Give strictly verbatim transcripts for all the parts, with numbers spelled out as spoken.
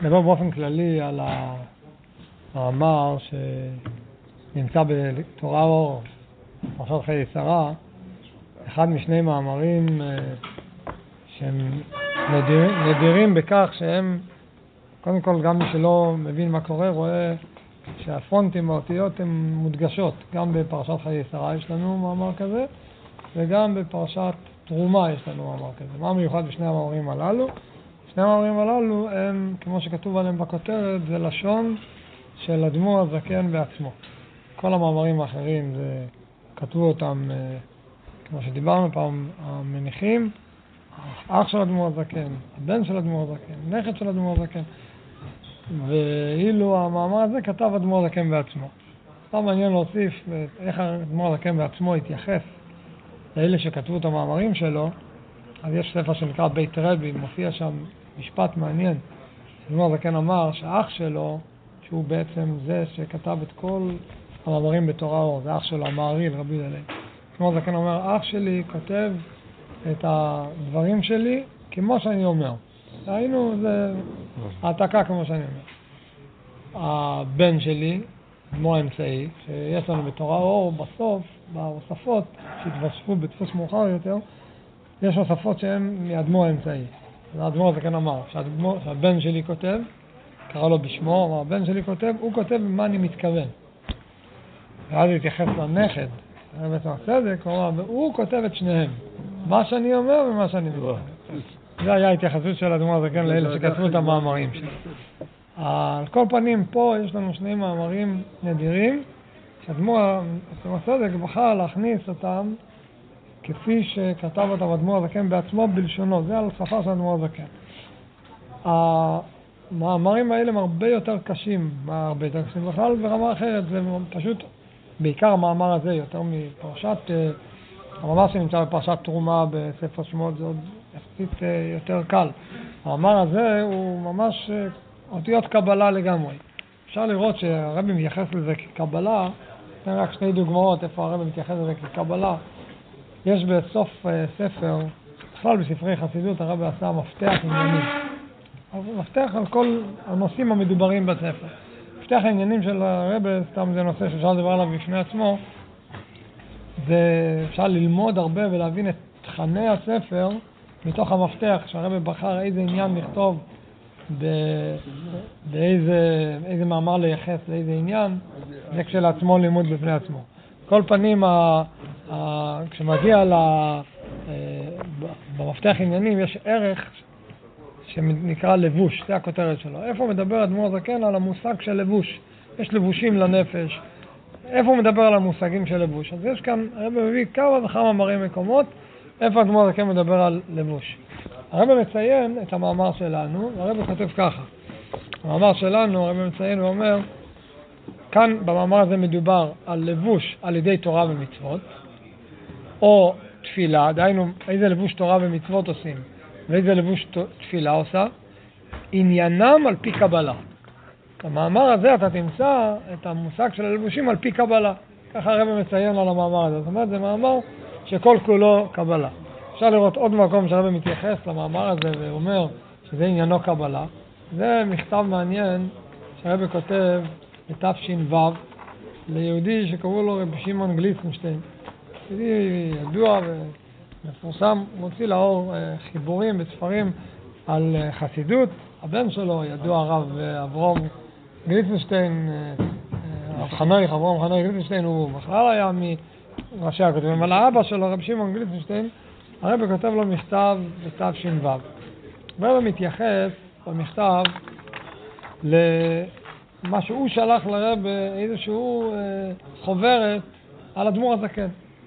נדבר באופן כללי על המאמר שנמצא בתורה אור, פרשת חיי שרה, אחד משני מאמרים שהם נדיר, נדירים בכך שהם, קודם כל גם מי שלא מבין מה קורה רואה שהפונטים האותיות הן מודגשות. גם בפרשת חיי שרה יש לנו מאמר כזה, וגם בפרשת תרומה יש לנו מאמר כזה. מה מיוחד בשני המאמרים הללו? שני המאמרים הללו הם, כמו שכתוב עליהם בכותרת, זה לשון של אדמו"ר הזקן בעצמו. כל המאמרים האחרים זה כתבו אותם, כמו שדיברנו פעם, המניחים, האח של אדמו"ר הזקן, הבן של אדמו"ר הזקן, נכד של אדמו"ר הזקן, ואילו המאמר הזה כתב אדמו"ר הזקן בעצמו. סתם מעניין להוסיף איך אדמו"ר הזקן בעצמו התייחס לאלה שכתבו את המאמרים שלו. אז יש ספר שנקרא בית רבי, מופיע שם משפט מעניין. אדמו"ר הזקן אמר שהאח שלו, שהוא בעצם זה שכתב את כל המאמרים בתורה אור, זה אח שלו, המהרי"ל, רבי הלל. אדמו"ר הזקן אומר, אח שלי כותב את הדברים שלי כמו שאני אומר. ראינו, זה העתקה כמו שאני אומר. הבן שלי, כמו האמצעי, שיש לנו בתורה אור, בסוף, בהוספות שהתווספו בדפוס מאוחר יותר, יש הוספות שהן מאדמו"ר האמצעי. האדמו"ר הזקן אמר שהבן שלי כותב, קרא לו בשמו, אמר, הבן שלי כותב, הוא כותב במה אני מתכוון. ואז הוא התייחס לנכד, בעצם הצדק, הוא אמר, והוא כותב את שניהם, מה שאני אומר ומה שאני מתכוון. זה היה ההתייחסות של האדמו"ר הזקן לאלה שכתבו את המאמרים שלו. על כל פנים, פה יש לנו שני מאמרים נדירים, שהאדמו"ר הצדק בחר להכניס אותם כפי שכתב אותם האדמו"ר הזקן בעצמו בלשונו. זה על שפה של האדמו"ר הזקן. המאמרים האלה הם הרבה יותר קשים, הרבה יותר קשים בכלל ברמה אחרת. זה פשוט, בעיקר המאמר הזה, יותר מפרשת, המאמר שנמצא בפרשת תרומה בספר שמות, זה עוד יחסית יותר קל. המאמר הזה הוא ממש אותיות קבלה לגמרי. אפשר לראות שהרבי מתייחס לזה כקבלה, ניתן רק שני דוגמאות איפה הרבי מתייחס לזה כקבלה. יש בסוף ספר, בכלל בספרי חסידות, הרבי עשה מפתח עניינים. מפתח על כל הנושאים המדוברים בספר. מפתח העניינים של הרבי, סתם זה נושא שאפשר לדבר עליו בפני עצמו, זה אפשר ללמוד הרבה ולהבין את תכני הספר מתוך המפתח, שהרבי בחר איזה עניין לכתוב, באיזה איזה מאמר לייחס לאיזה עניין, זה כשלעצמו לימוד בפני עצמו. כל פנים, ה, ה, כשמגיע ל, במפתח עניינים יש ערך שנקרא לבוש, זה הכותרת שלו. איפה מדבר אדמו"ר הזקן על המושג של לבוש? יש לבושים לנפש. איפה הוא מדבר על המושגים של לבוש? אז יש כאן, הרבי מביא כמה וכמה מאמרי מקומות, איפה אדמו"ר הזקן מדבר על לבוש. הרבי מציין את המאמר שלנו, הרבי כותב ככה. המאמר שלנו, הרבי מציין ואומר, כאן במאמר הזה מדובר על לבוש על ידי תורה ומצוות, או תפילה, דהיינו איזה לבוש תורה ומצוות עושים, ואיזה לבוש תפילה עושה, עניינם על פי קבלה. במאמר הזה אתה תמצא את המושג של הלבושים על פי קבלה. ככה הרבי מציין על המאמר הזה. זאת אומרת, זה מאמר שכל כולו קבלה. אפשר לראות עוד מקום שהרבי מתייחס למאמר הזה ואומר שזה עניינו קבלה. זה מכתב מעניין שהרבי כותב בתש"ו ליהודי שקראו לו רבי שמעון גליצנשטיין. יהודי ידוע ומפורסם, מוציא לאור חיבורים וספרים על חסידות. הבן שלו ידוע הרב אברום גליצנשטיין, הרב חנוך, אברום חנוך גליצנשטיין, הוא בכלל היה מראשי הכותבים. על האבא שלו, רבי שמעון גליצנשטיין, הרבי כותב לו מכתב בתש"ו. והרבי מתייחס במכתב למה שהוא שלח לרבי, איזשהו חוברת על אדמו"ר הזקן.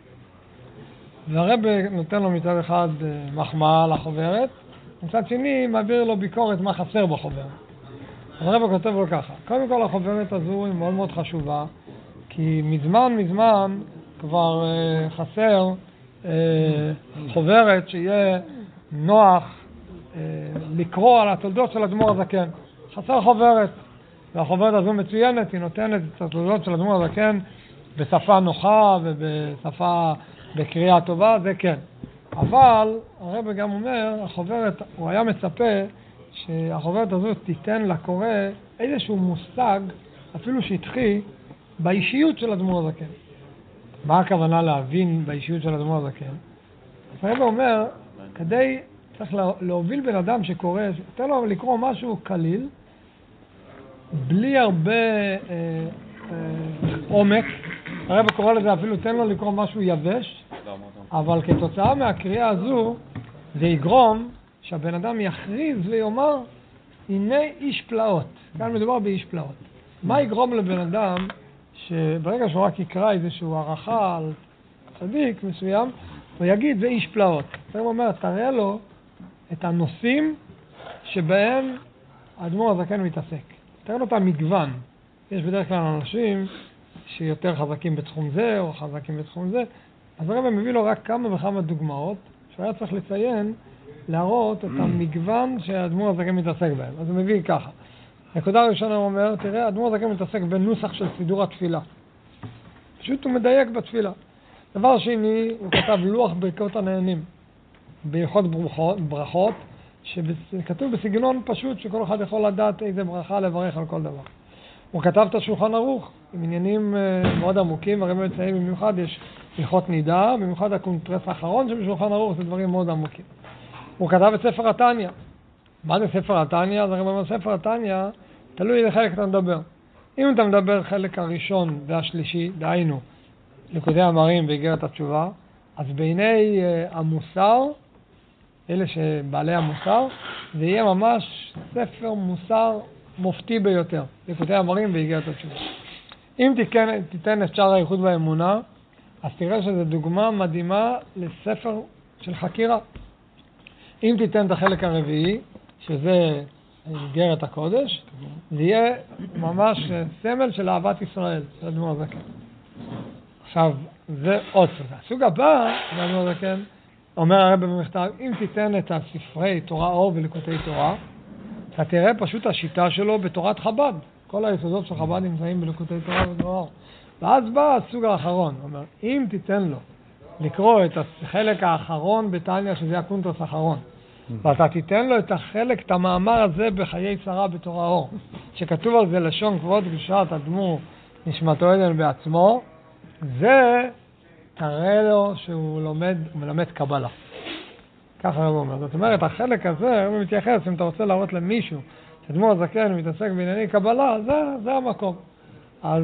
והרבי נותן לו מצד אחד מחמאה על החוברת, מצד שני מעביר לו ביקורת מה חסר בחוברת. הרבי כותב לו ככה, קודם כל החוברת הזו היא מאוד מאוד חשובה, כי מזמן מזמן כבר uh, חסר uh, חוברת שיהיה נוח uh, לקרוא על התולדות של אדמו"ר הזקן. חסר חוברת, והחוברת הזו מצוינת, היא נותנת את התולדות של אדמו"ר הזקן בשפה נוחה ובשפה בקריאה טובה, זה כן. אבל הרבי גם אומר, החוברת, הוא היה מצפה שהחוברת הזאת תיתן לקורא איזשהו מושג, אפילו שטחי, באישיות של אדמו"ר הזקן. מה הכוונה להבין באישיות של אדמו"ר הזקן? הרב אומר, כדי, צריך להוביל בן אדם שקורא, תן לו לקרוא משהו קליל, בלי הרבה אה, אה, עומק. הרב קורא לזה אפילו, תן לו לקרוא משהו יבש, אבל כתוצאה מהקריאה הזו, זה יגרום שהבן אדם יכריז ויאמר, הנה איש פלאות. כאן מדובר באיש פלאות. מה יגרום לבן אדם שברגע שהוא רק יקרא איזשהו הערכה על צדיק מסוים, הוא יגיד, זה איש פלאות. זאת אומרת, תראה לו את הנושאים שבהם האדמו"ר הזקן מתעסק. תראה לו את המגוון. יש בדרך כלל אנשים שיותר חזקים בתחום זה או חזקים בתחום זה, אז הרב מביא לו רק כמה וכמה דוגמאות, שהיה צריך לציין, להראות את המגוון שהאדמו"ר הזקן מתעסק בהם. אז הוא מביא ככה. נקודה הראשונה הוא אומר, תראה, האדמו"ר הזקן מתעסק בנוסח של סידור התפילה. פשוט הוא מדייק בתפילה. דבר שני, הוא כתב לוח ברכות הנהנים, בהלכות ברכות, שכתוב בסגנון פשוט שכל אחד יכול לדעת איזה ברכה לברך על כל דבר. הוא כתב את השולחן ערוך, עם עניינים מאוד עמוקים, הרי מציין במיוחד יש הלכות נידה, במיוחד הקונטרס האחרון שבשולחן ערוך זה דברים מאוד עמוקים. הוא כתב את ספר התניא. מה זה ספר התניא? אז הרי אומר ספר התניא, תלוי לחלק אתה מדבר. אם אתה מדבר חלק הראשון והשלישי, דהיינו, ליקודי המרים ואיגרת התשובה, אז בעיני uh, המוסר, אלה שבעלי המוסר, זה יהיה ממש ספר מוסר מופתי ביותר, ליקודי המרים ואיגרת התשובה. אם תיתן, תיתן את שער הייחוד באמונה, אז תראה שזו דוגמה מדהימה לספר של חקירה. אם תיתן את החלק הרביעי, שזה איגרת הקודש, זה יהיה ממש סמל של אהבת ישראל, של אדמו"ר הזקן. עכשיו, זה עוד סוג. הסוג הבא, אדמו"ר הזקן, אומר הרב במכתב, אם תיתן את הספרי תורה אור וליקוטי תורה, אתה תראה פשוט השיטה שלו בתורת חב"ד. כל היסודות של חב"ד נמצאים בליקוטי תורה ותורה אור. ואז בא הסוג האחרון, אומר, אם תיתן לו לקרוא את החלק האחרון בתניא, שזה הקונטרס האחרון, ואתה תיתן לו את החלק, את המאמר הזה בחיי שרה בתורה אור, שכתוב על זה לשון כבוד קדושת אדמו"ר נשמתו עדן בעצמו, זה תראה לו שהוא לומד, הוא מלמד קבלה. ככה הוא אומר. זאת אומרת, החלק הזה, הוא מתייחס, אם אתה רוצה להראות למישהו, שאדמו"ר הזקן מתעסק בענייני קבלה, זה, זה המקום. אז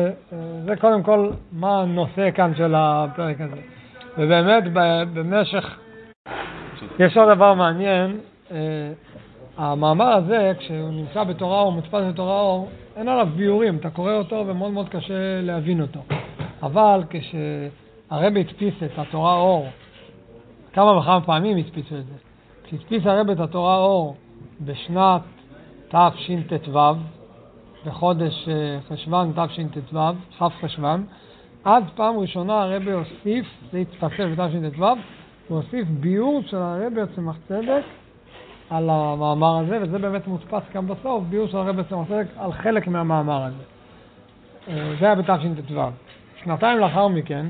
זה קודם כל מה הנושא כאן של הפרק הזה. ובאמת, במשך, יש עוד דבר מעניין, המאמר הזה, כשהוא נמצא בתורה אור, מודפס בתורה אור, אין עליו ביורים, אתה קורא אותו ומאוד מאוד קשה להבין אותו. אבל כשהרבי הדפיס את התורה אור, כמה וכמה פעמים הדפיסו את זה, כשהדפיס הרבי את התורה אור בשנת תשט"ו, בחודש חשוון תשט"ו, כ' חשוון, אז פעם ראשונה הרבי הוסיף, זה התפסל בתשט"ו, הוא הוסיף ביור של הרבי צמח צדק על המאמר הזה, וזה באמת מודפס גם בסוף, ביור של הרבי צמח צדק על חלק מהמאמר הזה. זה היה בתשט"ו. שנתיים לאחר מכן,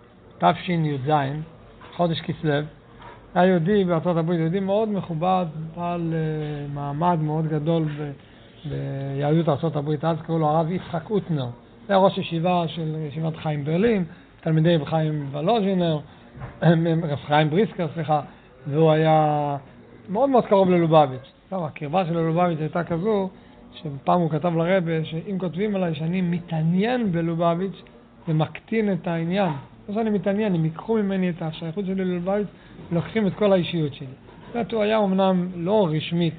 תשי"ז, חודש כסלו, היה יהודי בארצות הברית, יהודי מאוד מכובד, בעל uh, מעמד מאוד גדול ב- ביהדות ארצות הברית, אז קראו לו הרב יצחק אוטנר. זה היה ראש ישיבה של ישיבת חיים ברלין, תלמידי חיים ולוז'ינר, רב חיים בריסקר, סליחה, והוא היה מאוד מאוד קרוב ללובביץ'. טוב, הקרבה של לובביץ' הייתה כזו, שפעם הוא כתב לרבי, שאם כותבים עליי שאני מתעניין בלובביץ', זה מקטין את העניין. לא שאני מתעניין, הם ייקחו ממני את השייכות שלי ללובביץ' ולוקחים את כל האישיות שלי. זאת אומרת, הוא היה אמנם לא רשמית,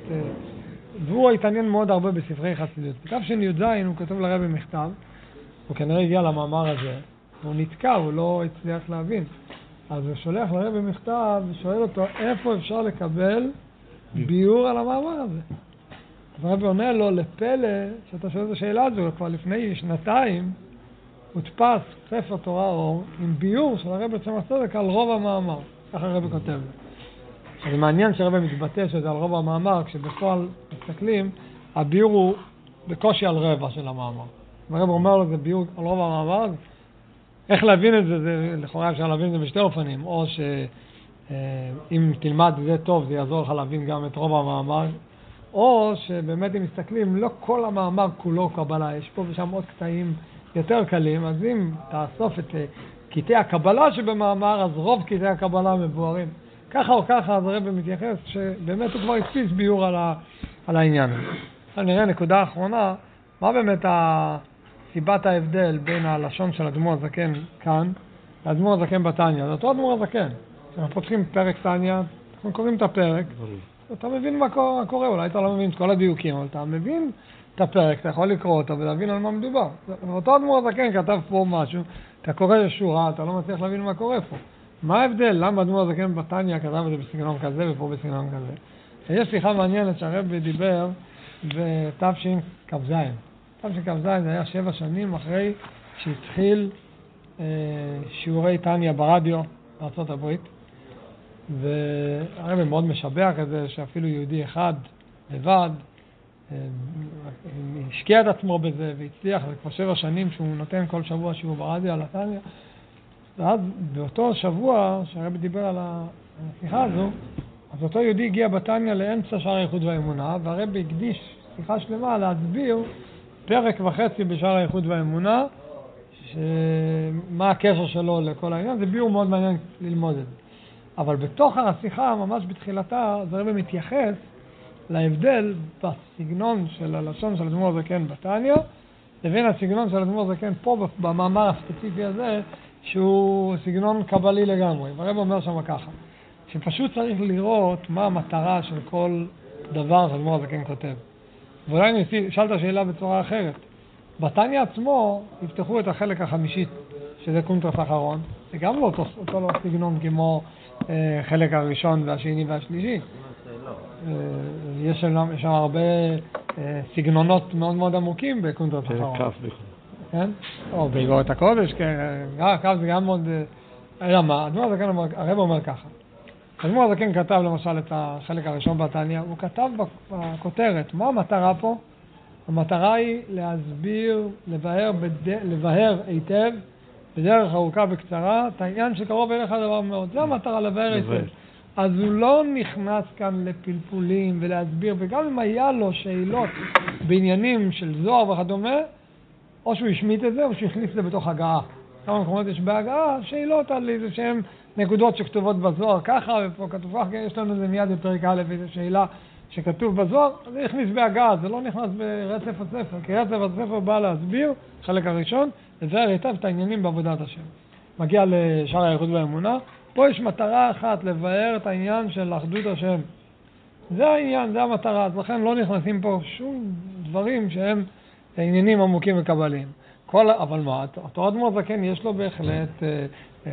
והוא התעניין מאוד הרבה בספרי חסידות. בתשי"ז הוא כתב לרבי מכתב, הוא כנראה הגיע למאמר הזה, והוא נתקע, הוא לא הצליח להבין. אז הוא שולח לרבי מכתב ושואל אותו איפה אפשר לקבל ביור על המאמר הזה. אז הרבי עונה לו, לפלא שאתה שואל את השאלה הזו, כבר לפני שנתיים, הודפס ספר תורה אור עם ביור של הרבי צמח צדק על רוב המאמר. ככה הרבי כותב לו. זה מעניין שהרבי מתבטא שזה על רוב המאמר, כשבפועל מסתכלים, הביור הוא בקושי על רבע של המאמר. הרבי אומר לו, זה ביור על רוב המאמר, איך להבין את זה? זה לכאורה אפשר להבין את זה בשתי אופנים, או שאם תלמד זה טוב, זה יעזור לך להבין גם את רוב המאמר, או שבאמת אם מסתכלים, לא כל המאמר כולו קבלה, יש פה ושם עוד קטעים יותר קלים, אז אם תאסוף את קטעי הקבלה שבמאמר, אז רוב קטעי הקבלה מבוארים. ככה או ככה, אז הרב מתייחס שבאמת הוא כבר התפיס ביור על, ה, על העניין. עכשיו נראה נקודה אחרונה, מה באמת סיבת ההבדל בין הלשון של אדמו"ר הזקן כאן, לאדמו"ר הזקן בתניא. זה אותו אדמו"ר הזקן. אנחנו פותחים פרק תניא, אנחנו קוראים את הפרק, אתה מבין מה קורה, אולי אתה לא מבין את כל הדיוקים, אבל אתה מבין את הפרק, אתה יכול לקרוא אותו ולהבין על מה מדובר. אותו אדמו"ר הזקן כתב פה משהו, אתה קורא שורה, אתה לא מצליח להבין מה קורה פה. מה ההבדל? למה אדמו"ר הזקן בתניא כתב את זה בסגנון כזה ופה בסגנון כזה? יש שיחה מעניינת שהרב דיבר בתשכ"ז. תשכ"ז זה היה שבע שנים אחרי שהתחיל אה, שיעורי תניא ברדיו בארצות הברית. והרב מאוד משבח את זה שאפילו יהודי אחד לבד השקיע את עצמו בזה והצליח, זה כבר שבע שנים שהוא נותן כל שבוע שיעור ברדיו על התניא. ואז באותו שבוע שהרב דיבר על השיחה הזו, אז אותו יהודי הגיע בתניא לאמצע שער הייחוד והאמונה, והרב הקדיש שיחה שלמה להסביר פרק וחצי בשער הייחוד והאמונה, מה הקשר שלו לכל העניין. זה ביור מאוד מעניין ללמוד את זה. אבל בתוך השיחה, ממש בתחילתה, הרב מתייחס להבדל בסגנון של הלשון של אדמו"ר הזקן בתניא, לבין הסגנון של אדמו"ר הזקן פה במאמר הספציפי הזה, שהוא סגנון קבלי לגמרי. והרב אומר שם ככה, שפשוט צריך לראות מה המטרה של כל דבר שאדמו"ר הזקן כותב. ואולי אני שאלת שאלה בצורה אחרת. בתניא עצמו יפתחו את החלק החמישית, שזה קונטרס אחרון, זה גם לא אותו, אותו לא סגנון כמו אה, חלק הראשון והשני והשלישי. אה, יש שם, שם הרבה אה, סגנונות מאוד מאוד עמוקים בקונטרס אחרון. כן? או באגרות הקודש, כף זה גם מאוד... אלא מה? אדמו"ר הזקן, הרב אומר ככה. אדמו"ר הזקן כתב למשל את החלק הראשון בתניא, הוא כתב בכותרת, מה המטרה פה? המטרה היא להסביר, לבאר, בד... לבאר היטב, בדרך ארוכה וקצרה, את העניין שקרוב אליך דבר מאוד. זה המטרה, לבאר היטב. אז הוא לא נכנס כאן לפלפולים ולהסביר, וגם אם היה לו שאלות בעניינים של זוהר וכדומה, או שהוא השמיט את זה, או שהוא הכניס את זה בתוך הגאה. כמה מקומות יש בהגאה, שאלות על איזה שהן נקודות שכתובות בזוהר ככה, ופה כתוב ככה, יש לנו זה מיד בפרק א' איזו שאלה שכתוב בזוהר, זה הכניס בהגאה, זה לא נכנס ברצף הספר, כי רצף הספר בא להסביר, חלק הראשון, לבאר היטב את העניינים בעבודת השם. מגיע לשער הייחוד והאמונה, פה יש מטרה אחת, לבאר את העניין של אחדות השם. זה העניין, זה המטרה, אז לכן לא נכנסים פה שום דברים שהם עניינים עמוקים וקבליים. כל, אבל מה, אותו אדמו"ר זקן יש לו בהחלט אה, אה,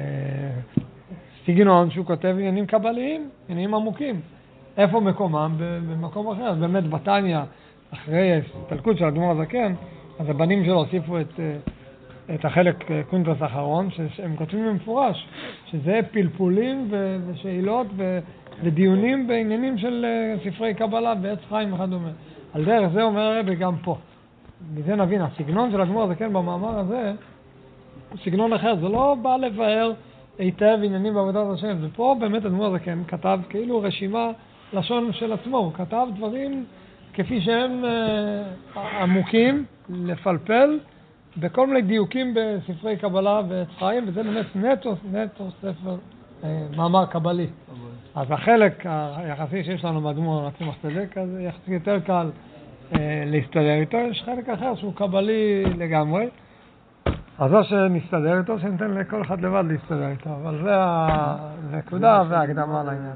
סגנון שהוא כותב עניינים קבליים, עניינים עמוקים. איפה מקומם? במקום אחר. אז באמת בתניא, אחרי הסתלקות של אדמו"ר הזקן, אז הבנים שלו הוסיפו את, את החלק קונטרס האחרון, שהם כותבים במפורש, שזה פלפולים ושאלות ודיונים בעניינים של ספרי קבלה ועץ חיים וכדומה. על דרך זה אומר הרב גם פה. בזה נבין, הסגנון של אדמו"ר הזקן במאמר הזה, הוא סגנון אחר, זה לא בא לבאר היטב עניינים בעבודת השם, ופה באמת אדמו"ר הזקן כתב כאילו רשימה לשון של עצמו, הוא כתב דברים כפי שהם אה, עמוקים, לפלפל, בכל מיני דיוקים בספרי קבלה ועץ חיים, וזה באמת נטו, נטו ספר אה, מאמר קבלי. אז החלק היחסי שיש לנו באדמו"ר עצמח צדק, אז יחסי יותר קל אה, להסתדר איתו, יש חלק אחר שהוא קבלי לגמרי, אז לא שנסתדר איתו, שניתן לכל אחד לבד להסתדר איתו, אבל זה הנקודה וההקדמה לעניין.